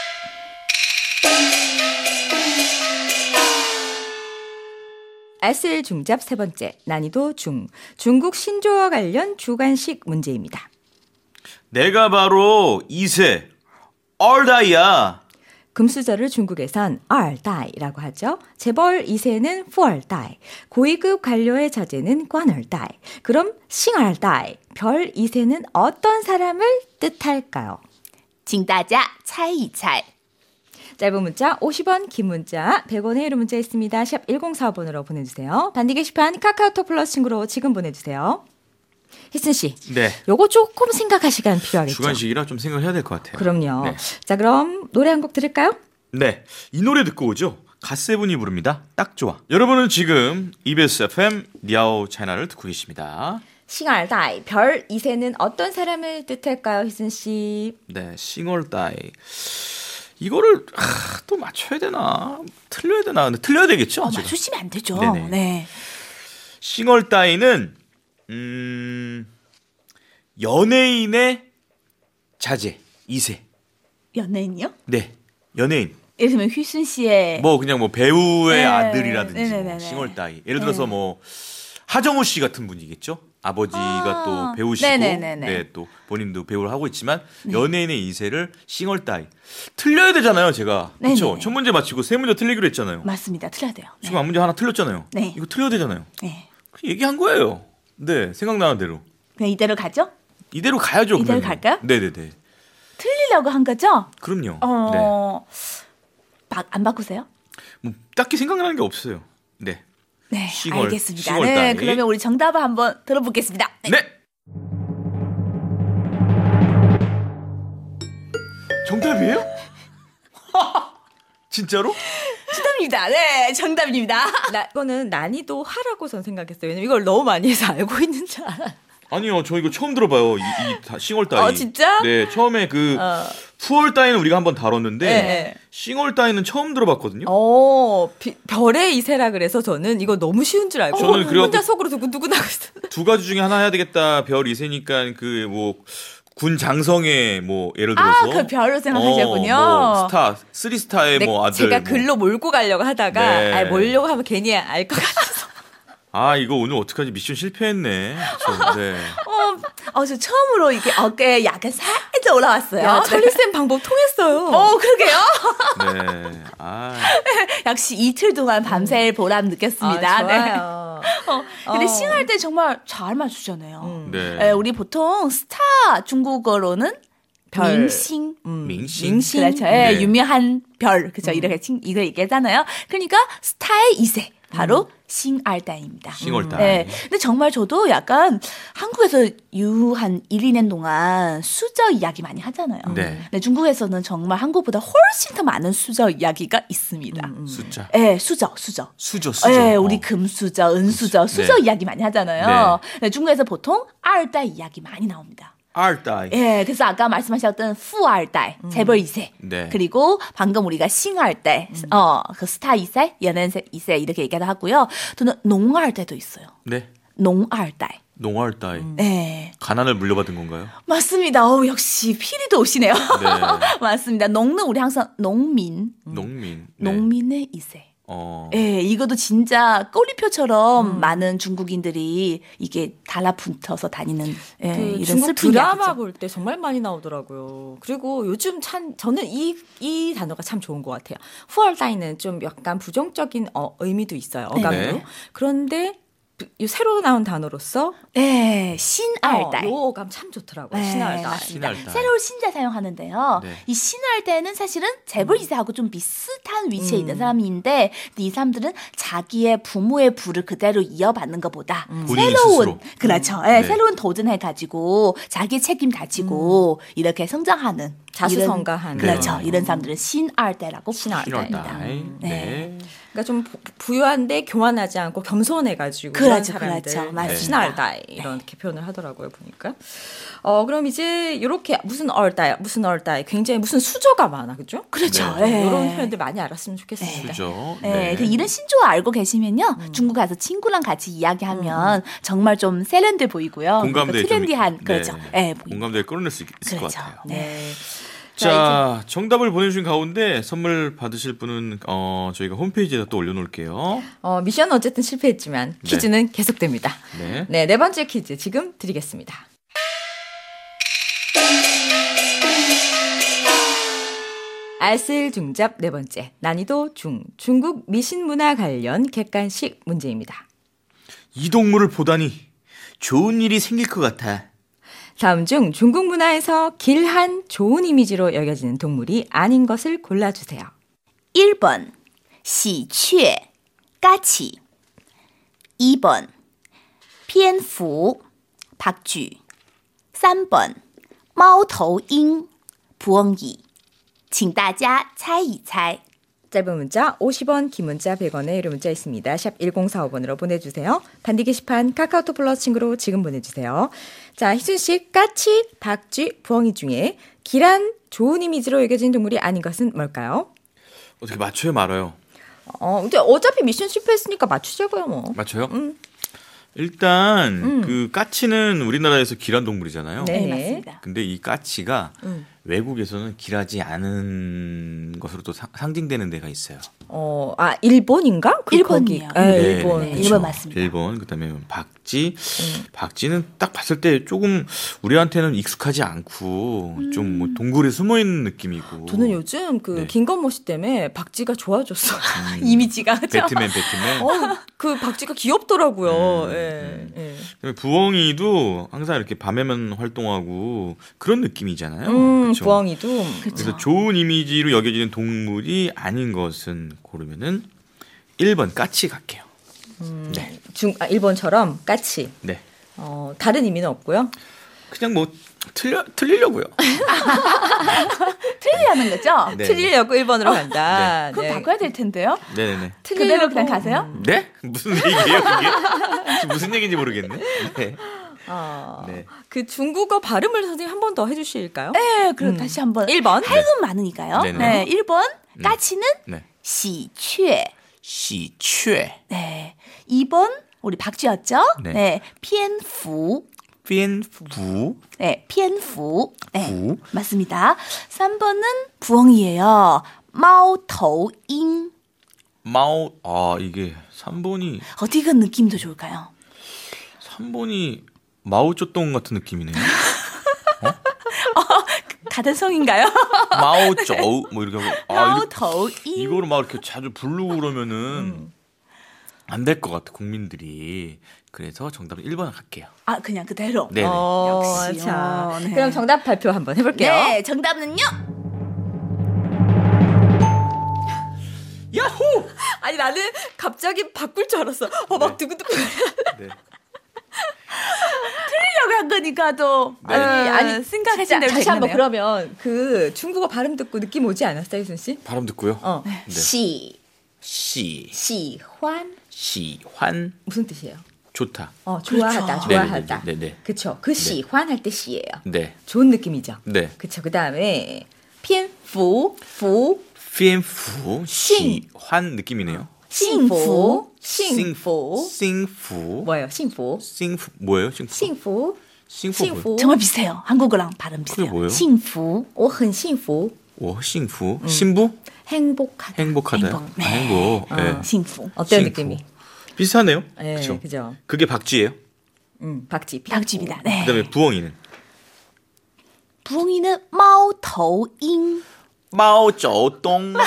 에슬 중잡 세 번째, 난이도 중. 중국 신조어 관련 주관식 문제입니다.
내가 바로 2세 얼다이야.
금수저를 중국에선 얼다이라고 하죠. 재벌 2세는 후얼다이, 고위급 관료의 자제는 관얼다이. 그럼 싱얼다이, 별 2세는 어떤 사람을 뜻할까요?
请大家猜一猜.
짧은 문자 50원, 긴 문자 100원의 유료 문자 있습니다. 샵 1045번으로 보내주세요. 단디 게시판 카카오톡 플러스 친구로 지금 보내주세요. 희순 씨,
네.
요거 조금 생각할 시간 필요하겠죠?
주관식이라 좀 생각을 해야 될 것 같아요.
그럼요.
네.
자, 그럼 노래 한 곡 들을까요?
네, 이 노래 듣고 오죠. 갓세븐이 부릅니다. 딱 좋아. 여러분은 지금 EBS FM 니아오 차이나를 듣고 계십니다.
싱얼다이, 별 2세는 어떤 사람을 뜻할까요, 희순 씨?
네, 싱얼다이. 이거를 또 맞춰야 되나? 틀려야 되나? 근데 틀려야 되겠죠? 제가.
맞추시면 안 되죠.
네네.
네.
싱얼다이는 연예인의 자제 2세.
연예인이요?
네, 연예인.
예를 들면 휘순 씨의
뭐 그냥 뭐 배우의
네.
아들이라든지
네네네네.
뭐 싱얼다이. 예를 들어서 뭐 하정우 씨 같은 분이겠죠. 아버지가 또 배우시고
네네네네.
네, 또 본인도 배우를 하고 있지만 연예인의 2세를 싱얼다이. 틀려야 되잖아요, 제가. 그렇죠?
네네네.
첫 문제 맞히고 세 문제 틀리기로 했잖아요.
맞습니다. 틀려야 돼요. 네.
지금 한 문제 하나 틀렸잖아요.
네.
이거 틀려야 되잖아요.
네.
얘기한 거예요. 네, 생각나는 대로.
그냥 이대로 가죠?
이대로 가야죠.
이대로
그러면.
갈까요?
네네네.
틀리려고 한 거죠?
그럼요.
안 바꾸세요?
뭐 딱히 생각나는 게 없어요. 네.
네,
싱얼,
알겠습니다.
싱얼다이.
네, 그러면 우리 정답을 한번 들어보겠습니다. 네.
네. 정답이에요? 진짜로?
정답입니다. 네, 정답입니다.
이거는 난이도 하라고 전 생각했어요. 왜냐면 이걸 너무 많이 해서 알고 있는 줄 알아요.
아니요, 저 이거 처음 들어봐요. 이 싱얼다이.
진짜?
네, 처음에 그 푸얼다이는 우리가 한번 다뤘는데
네.
싱얼다이는 처음 들어봤거든요.
별의 2세라 그래서 저는 이거 너무 쉬운 줄 알고
저는 그래갖고
혼자 속으로 두근두근하고 있어요.
두 가지 중에 하나 해야 되겠다. 별 2세니까 그 뭐 군 장성의 뭐 예를 들어서
그 별로 생각하셨군요.
뭐 스타, 3스타의 뭐 아들.
제가
뭐.
글로 몰고 가려고 하다가
네.
몰려고 하면 괜히 알 것 같아서.
이거 오늘 어떡하지? 미션 실패했네. 네.
저 처음으로 이게 어깨에 약간 살짝 올라왔어요.
야, 천리쌤 방법 통했어요.
그러게요.
네.
역시 이틀 동안 밤샐 보람 느꼈습니다.
좋아요.
근데 싱할 때 정말 잘 맞추잖아요.
네.
네, 우리 보통 스타 중국어로는
별.
明星.
밍싱.
그렇죠.
네.
유명한 별. 그렇죠. 이렇게 이거 얘기하잖아요. 그러니까 스타의 2세. 바로 싱알다입니다.
싱얼다이.
네. 근데 정말 저도 약간 한국에서 한 1, 2년 동안 수저 이야기 많이 하잖아요.
네.
근데 중국에서는 정말 한국보다 훨씬 더 많은 수저 이야기가 있습니다.
숫자.
네, 수저.
수저.
네, 우리 금수저, 은수저, 수저
네.
이야기 많이 하잖아요. 네, 중국에서 보통 알다이 이야기 많이 나옵니다.
알다이.
예, 그래서 아까 말씀하셨던 후알다이, 재벌 2세.
네.
그리고 방금 우리가 싱알다이, 그 스타 2세, 연예인 2세 이렇게 얘기도 하고요. 또는 농알다이도 있어요.
네.
농알다이.
농알다이.
네.
가난을 물려받은 건가요?
맞습니다. 역시 피리도 오시네요.
네.
맞습니다. 농는 우리 항상 농민.
농민. 네.
농민의 2세. 예, 이것도 진짜 꼬리표처럼 많은 중국인들이 이게 달라붙어서 다니는 이런
중국
슬픈
드라마
이야기죠.
볼 때 정말 많이 나오더라고요. 그리고 요즘 참 저는 이 단어가 참 좋은 것 같아요. 후얼다이는 좀 약간 부정적인 의미도 있어요. 어감으로.
네.
그런데 새로 나온 단어로서
네, 신알다이.
요 어감 참 좋더라고요.
네,
신알다이.
맞습니다.
신알다이.
새로운 신자 사용하는데요.
네.
이 신알다이는 사실은 재벌 2세하고 좀 비슷한 위치에 있는 사람인데 근데 이 사람들은 자기의 부모의 부를 그대로 이어받는 것보다
본인
새로운
스스로.
그렇죠.
네.
새로운 도전해가지고 자기 책임 다지고 이렇게 성장하는
자수성가하는.
그렇죠.
네.
이런 사람들은 신알다이라고
신알다이입니다.
신얼다이. 네.
그러니까 좀 부유한데 교만하지 않고 겸손해가지고
그렇죠,
그런 사람들
그렇죠. 맞습니다.
신알다이 이렇게 표현을 하더라고요 보니까. 그럼 이제 이렇게 무슨 얼다이 굉장히 무슨 수저가 많아 그죠?
그렇죠.
네.
이런 표현들 많이 알았으면 좋겠습니다.
그죠.
네, 그래서 이런 신조어 알고 계시면요, 중국 가서 친구랑 같이 이야기하면 정말 좀 세련돼 보이고요.
공감대
그리고 트렌디한
좀,
그렇죠.
네.
네,
공감대를 끌어낼 수 있을 것
그렇죠.
같아요.
네.
자, 정답을 보내주신 가운데 선물 받으실 분은 저희가 홈페이지에다 또 올려놓을게요.
미션은 어쨌든 실패했지만 퀴즈는 계속됩니다.
네.
네, 네 번째 퀴즈 지금 드리겠습니다. 알쓸중잡 네 번째, 난이도 중국 미신문화 관련 객관식 문제입니다.
이 동물을 보다니 좋은 일이 생길 것 같아.
다음 중 중국 문화에서 길한 좋은 이미지로 여겨지는 동물이 아닌 것을 골라주세요.
1번 喜鹊 까치 2번 蝙蝠 박쥐 3번 猫头鹰 부엉이 请大家猜一猜
짧은 문자 50원, 긴 문자 100원의 유료 문자 있습니다. 샵 1045번으로 보내주세요. 단디 게시판 카카오톡 플러스 친구로 지금 보내주세요. 자, 희순 씨, 까치, 박쥐, 부엉이 중에 길한 좋은 이미지로 여겨진 동물이 아닌 것은 뭘까요?
어떻게 맞춰요, 말아요?
근데 어차피 미션 실패했으니까 맞추자고요, 뭐.
맞춰요? 일단 그 까치는 우리나라에서 길한 동물이잖아요.
네.
네, 맞습니다.
근데 이 까치가 외국에서는 길하지 않은 것으로 또 상징되는 데가 있어요.
일본인가?
일본이요.
네,
네,
일본.
네, 일본 맞습니다.
일본, 그다음에 박쥐. 박쥐는 딱 봤을 때 조금 우리한테는 익숙하지 않고 좀 뭐 동굴에 숨어 있는 느낌이고.
저는 요즘 그
네.
김건모 씨 때문에 박쥐가 좋아졌어.
이미지가 그죠?
배트맨.
그 박쥐가 귀엽더라고요. 예, 예.
그다음에 부엉이도 항상 이렇게 밤에만 활동하고 그런 느낌이잖아요. 그쵸?
부엉이도.
그래서 좋은 이미지로 여겨지는 동물이 아닌 것은 고르면은 1번 까치 갈게요. 네.
일본처럼 까치.
네.
다른 의미는 없고요.
그냥 뭐 틀리려고요.
틀리하는 거죠?
네.
틀리려고 1번으로 간다.
그럼
네.
바꿔야 될 텐데요.
네네네.
그대로 그냥 가세요?
네? 무슨 얘기예요, 그게? 지금 무슨 얘기인지 모르겠네. 네. 네.
그 중국어 발음을 선생님 한 번 더 해주실까요?
네, 그럼 다시 한번.
1번.
할은 많으니까요.
네네.
네, 1번 까치는
네.
喜鹊.
시추.
네. 2번 우리 박쥐였죠?
네.
네. 蝙蝠.
蝙蝠.
네, 蝙蝠. 네.
부.
맞습니다. 3번은 부엉이에요. 猫头鹰.
이게 3번이
어디가 느낌이 더 좋을까요?
3번이 마오쩌둥 같은 느낌이네요.
같은 성인가요?
마오쩌우 뭐 이렇게 하고
猫头鹰.
이거를 막 이렇게 자주 부르고 그러면은 안 될 것 같아, 국민들이. 그래서 정답은 1번 갈게요.
아, 그냥 그대로.
네.
역시요.
자,
네.
그럼 정답 발표 한번 해볼게요.
네, 정답은요?
야호!
아니 나는 갑자기 바꿀 줄 알았어. 막 두근두근.
네.
틀리려고 한 거니까 또.
네.
아니
생각하신 대로
다시 한번
되겠네요.
그러면 그 중국어 발음 듣고 느낌 오지 않았어요, 유순 씨?
발음 듣고요. 네.
시환
시환
무슨 뜻이에요?
좋다.
좋아하다,
그렇죠.
좋아하다.
네네네.
그쵸. 그 시환 할 때 시예요.
네.
좋은 느낌이죠.
네.
그쵸. 그 다음에蝙蝠
蝙蝠 시환 느낌이네요.
幸福 幸福
싱푸.
뭐예요? 幸福
싱푸 뭐예요? 싱푸.
幸福
싱푸 뭐예요?
정말 비슷해요. 한국어랑 발음 비슷해요.
그게 뭐예요?
幸福.
我很幸福
오, 싱푸. 신부?
행복하다.
행복하다.
행복. 네.
행복. 네.
幸福.
어때요,
싱푸.
느낌이?
비슷하네요.
네,
그렇죠.
그죠.
그게 박쥐예요.
박쥐.
박쥐입니다. 네.
그다음에 부엉이는
부엉이는 猫头鹰.
마오쩌둥. 네.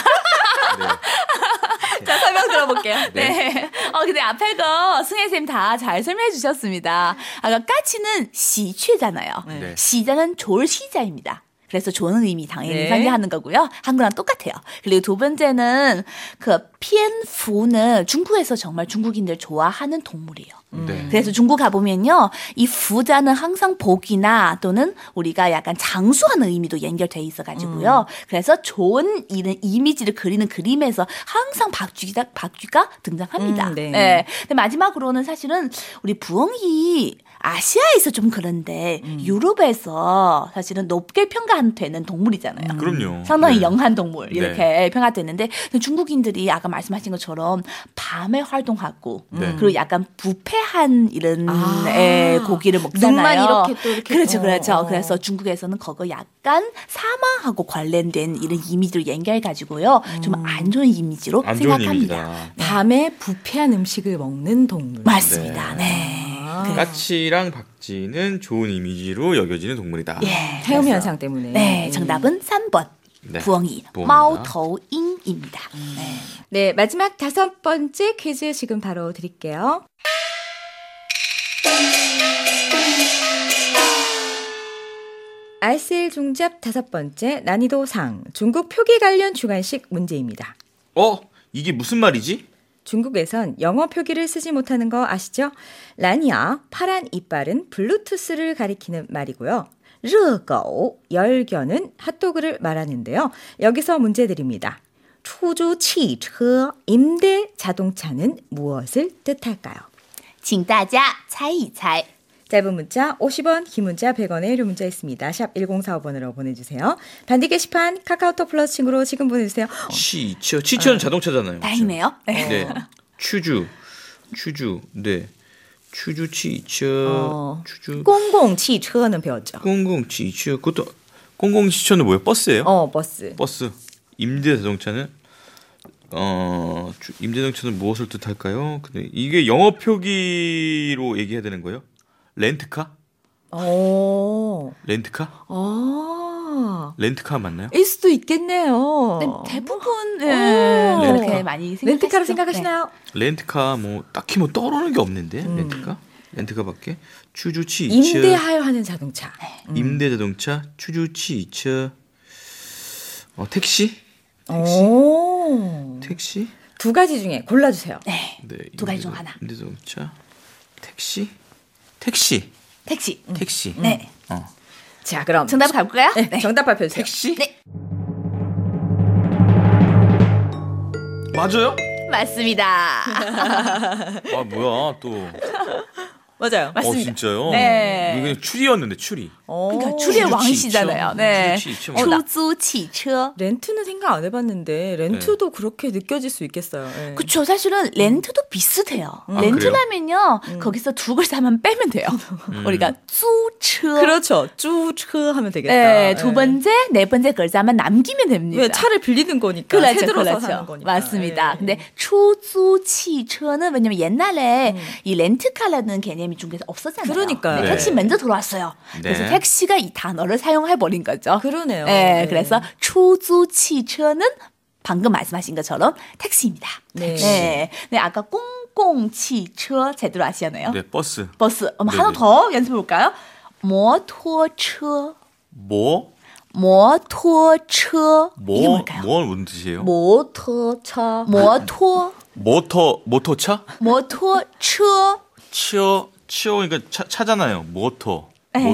자, 설명 들어볼게요.
네. 근데 앞에 거 승혜쌤 다 잘 설명해 주셨습니다. 아까 까치는 시취잖아요.
네.
시자는 좋을 시자입니다. 그래서 좋은 의미 당연히
네.
상기하는 거고요. 한국랑 똑같아요. 그리고 두 번째는 그蝙蝠는 중국에서 정말 중국인들 좋아하는 동물이에요.
네.
그래서 중국 가보면요. 이 부자는 항상 복이나 또는 우리가 약간 장수하는 의미도 연결돼 있어가지고요. 그래서 좋은 이런 이미지를 그리는 그림에서 항상 박쥐가 등장합니다.
네.
네. 근데 마지막으로는 사실은 우리 부엉이 아시아에서 좀 그런데 유럽에서 사실은 높게 평가되는 동물이잖아요.
그럼요.
상당히
네.
영한 동물 이렇게
네.
평가되는데 중국인들이 아까 말씀하신 것처럼 밤에 활동하고
네.
그리고 약간 부패한 이런 고기를 먹잖아요.
눈만 이렇게 또 이렇게
그렇죠, 그렇죠. 그래서 중국에서는 그거 약간 사망하고 관련된 이런 이미지를 연결해 가지고요, 좀 안 좋은 이미지로
안 좋은
생각합니다.
이미지다.
밤에 부패한 음식을 먹는 동물.
맞습니다. 네.
까치랑 박쥐는 좋은 이미지로 여겨지는 동물이다.
예.
해움
그래서
현상 때문에.
네, 정답은 3번.
네.
부엉이,
부엉이다.
마오토잉입니다. 네.
네, 마지막 5번째 퀴즈 지금 바로 드릴게요. 알쓸 중잡 5번째 난이도 상 중국 표기 관련 주관식 문제입니다.
이게 무슨 말이지?
중국에선 영어 표기를 쓰지 못하는 거 아시죠? 라니아, 파란 이빨은 블루투스를 가리키는 말이고요. 르고, 열견은 핫도그를 말하는데요. 여기서 문제 드립니다. 초주汽车, 임대 자동차는 무엇을 뜻할까요?
请大家猜一猜。
짧은 문자 50원, 긴 문자 100원의 유료 문자 있습니다. 샵 1045번으로 보내주세요. 반디 게시판 카카오톡 플러스 친구로 지금 보내주세요.
치처는 자동차잖아요.
다행이네요. 네.
네. 추주. 네. 추주 치처. 추주.
公共汽车는 배웠죠.
공공치처. 그것도 공공치처는 뭐예요? 버스예요?
버스.
버스. 임대자동차는 임대자동차는 무엇을 뜻할까요? 근데 이게 영어 표기로 얘기해야 되는 거예요? 렌트카? 렌트카? 렌트카 맞나요?
일 수도 있겠네요.
네, 대부분 그렇게
렌트카.
많이 생각하시죠.
렌트카로 생각하시나요?
렌트카 뭐 딱히 뭐 떠오르는 게 없는데 렌트카? 렌트카밖에? 추주치
임대하여 하는 자동차.
임대자동차 추주치 택시? 택시?
두 가지 중에 골라주세요.
네.
네,
두 가지 중 하나.
임대자동차 택시? 택시.
택시. 네.
자, 그럼
정답 가볼까요?
네, 정답 발표해주세요.
택시?
네.
맞아요?
맞습니다.
아 뭐야 또.
맞아요.
맞습니다.
진짜요?
네.
이거 그냥 추리였는데 추리.
그러니까 추리의 왕이시잖아요. 네.
추주치처.
추주치처.
렌트는 생각 안 해봤는데 렌트도 그렇게 느껴질 수 있겠어요. 네.
그쵸. 사실은 렌트도 비슷해요. 렌트라면요, 거기서 두 글자만 빼면 돼요. 우리가 쭈처.
그렇죠. 쭈 하면 되겠다.
네, 두 번째, 네 번째 글자만 남기면 됩니다.
왜 차를 빌리는 거니까.
그렇죠,
새 들어서
그렇죠.
사는 거니까.
맞습니다.
네.
근데 추주치처는 왜냐면 옛날에 이 렌트카라는 개념이 중국에서 없었잖아요.
그러니까요.
네, 택시 먼저 들어왔어요. 그래서
네.
택시가 이 단어를 사용해 버린 거죠.
그러네요.
네,
네.
그래서 추주치처는 방금 말씀하신 것처럼 택시입니다.
네.
네, 네, 아까 공공치처 제대로 아시잖아요.
네, 버스.
버스.
네네.
하나 더 연습해 볼까요? 모토처.
뭐?
모토처. 이게 뭘까요?
뭔 뜻이에요?
모터차.
모터차?
모토처.
치어 그러니까 차잖아요. 모터가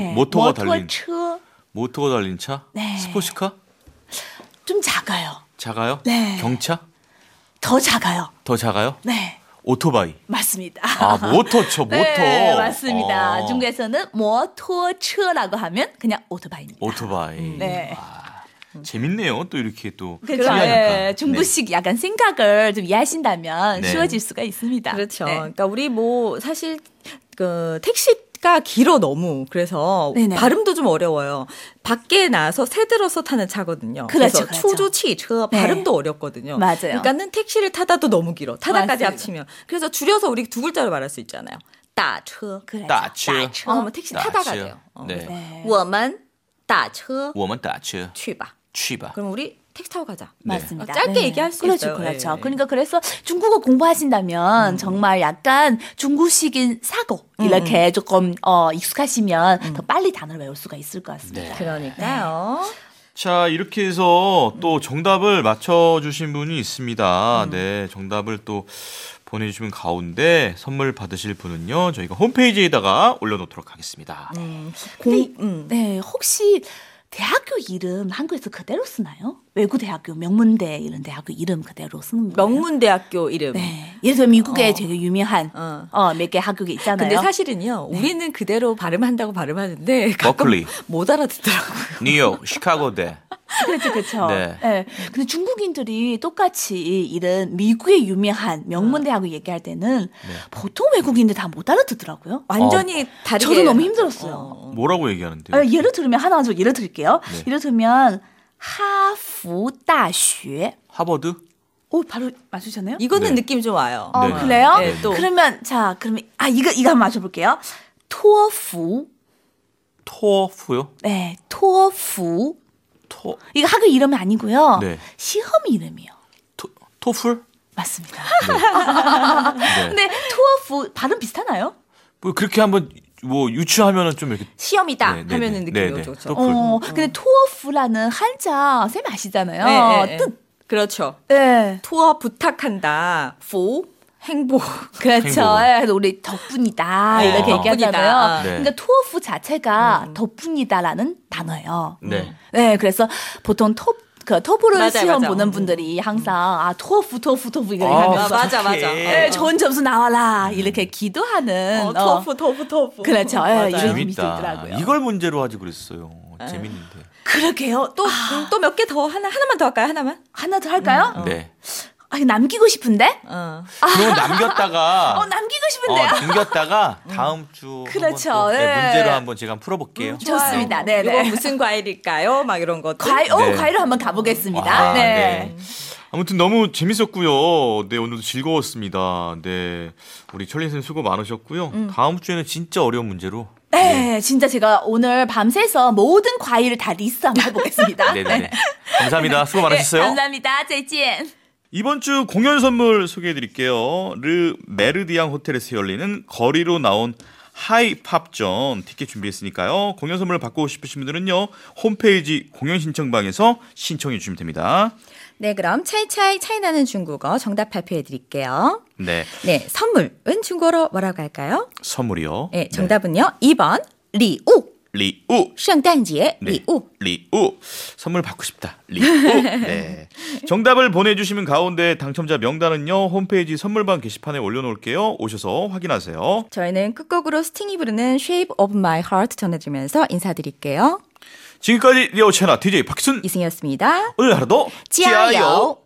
달린 차?
네.
스포츠카?
좀 작아요.
작아요?
네.
경차?
더 작아요.
더 작아요?
네.
오토바이.
맞습니다.
모터차, 모터.
네, 맞습니다.
아.
중국에서는 모토처라고 하면 그냥 오토바이입니다.
오토바이.
네.
재밌네요. 또 이렇게 또.
그렇죠.
추리하니까.
네, 중국식 약간 생각을 좀 이해하신다면
네.
쉬워질 수가 있습니다.
그렇죠.
네.
그러니까 우리 뭐 사실 그 택시가 길어 너무 그래서
네네.
발음도 좀 어려워요. 밖에 나서 새 들어서 타는 차거든요.
그렇죠,
그래서
그렇죠.
추주치처
네.
발음도 어렵거든요.
맞아요.
그러니까는 택시를 타다도 너무 길어. 타다까지
맞습니다.
합치면. 그래서 줄여서 우리 두 글자로 말할 수 있잖아요. 따처.
그렇죠.
따처.
뭐 택시 타다가 돼요.
네.
네.
我们打车
我们打车
去吧.
去吧.
그럼 우리 택시 타고 가자.
맞습니다.
짧게 얘기할 수
그렇죠,
있어요.
그렇죠.
네.
그러니까 그래서 중국어 공부하신다면 정말 약간 중국식인 사고 이렇게 조금 익숙하시면 더 빨리 단어를 외울 수가 있을 것 같습니다.
그러니까요.
자, 이렇게 해서 또 정답을 맞춰주신 분이 있습니다. 네, 정답을 또 보내주시면 가운데 선물 받으실 분은요, 저희가 홈페이지에다가 올려놓도록 하겠습니다.
네, 혹시 대학교 이름 한국에서 그대로 쓰나요? 외국 대학교, 명문대 이런 대학교 이름 그대로 쓰는 거예요.
명문대학교 이름.
네. 예를 들어 미국에 되게 유명한
어.
몇 개 학교가 있잖아요.
근데 사실은요, 우리는 그대로 발음한다고 발음하는데 가끔
버클리.
못 알아듣더라고요.
뉴욕, 시카고대.
그렇죠.
네.
네. 근데 중국인들이 똑같이 이런 미국의 유명한 명문대학을 얘기할 때는 보통 외국인들 다 못 알아듣더라고요.
완전히 다르게.
저도 너무 힘들었어요.
뭐라고 얘기하는데요?
예를 들면 하나 좀 예를 들게요.
네.
예를 들면 하프大学.
하버드?
바로 맞추셨네요?
이거는
네.
느낌 좀 와요.
네.
그래요?
네, 또.
그러면 이거 한번 맞춰볼게요. 토프.
토프요?
네, 토프.
토
이거 학교 이름이 아니고요.
네.
시험 이름이요.
토플?
맞습니다.
네.
근데 토프 발음 비슷하나요?
뭐 그렇게 한번 뭐 유추하면은 좀 이렇게
시험이다
네, 네,
하면은
네,
느낌이
네,
오죠.
네.
그렇죠?
토플.
근데 토프라는 한자 쌤 아시잖아요.
네, 네, 네.
뜻.
그렇죠.
네.
투어 부탁한다. 보 행복.
그렇죠.
행복을.
예, 그래서 우리 덕분이다 이렇게
덕분이다.
얘기하잖아요.
네.
그러니까 토프 자체가 덕분이다라는 단어예요.
네.
네, 그래서 보통 토프를
맞아요,
시험
맞아요.
보는 분들이 항상 토프 이렇게
아,
하면서
맞아.
네, 좋은 점수 나와라 이렇게 기도하는
토프.
그렇죠. 예,
맞아요.
이런 재밌
재밌다.
있더라고요.
이걸 문제로 하지 그랬어요. 재밌는데.
그러게요. 또
또 몇 개 더 하나만 더 할까요? 하나만?
하나 더 할까요?
네.
이거 남기고 싶은데?
그러면 남겼다가
남기고 싶은데요.
남겼다가 다음 주
그렇죠.
한번 또,
네.
문제로 한번 제가 한번 풀어볼게요.
좋습니다. 네,
이거
네.
무슨 과일일까요? 막 이런 것들.
네.
과일로 한번 가보겠습니다.
아,
네.
아무튼 너무 재밌었고요. 네, 오늘도 즐거웠습니다. 네, 우리 철린 선생님 수고 많으셨고요. 다음 주에는 진짜 어려운 문제로.
네, 진짜 제가 오늘 밤새서 모든 과일을 다 리스트 한번 해보겠습니다.
네네네. 감사합니다. 수고 많으셨어요.
감사합니다. 再见.
이번 주 공연 선물 소개해드릴게요. 르 메르디앙 호텔에서 열리는 거리로 나온 하이팝전 티켓 준비했으니까요. 공연 선물 받고 싶으신 분들은요. 홈페이지 공연 신청방에서 신청해 주시면 됩니다.
네, 그럼 차이나는 중국어 정답 발표해 드릴게요.
네,
네, 선물은 중국어로 뭐라고 할까요?
선물이요.
네, 정답은요. 2번 리우.
리우.
圣诞节
네,
리우.
리우. 선물 받고 싶다. 리우. 네. 정답을 보내주시면 가운데 당첨자 명단은요. 홈페이지 선물방 게시판에 올려놓을게요. 오셔서 확인하세요.
저희는 끝곡으로 스팅이 부르는 Shape of My Heart 전해드리면서 인사드릴게요.
지금까지 리오 채널 DJ 박순
이승이었습니다.
오늘 하루도
짜요.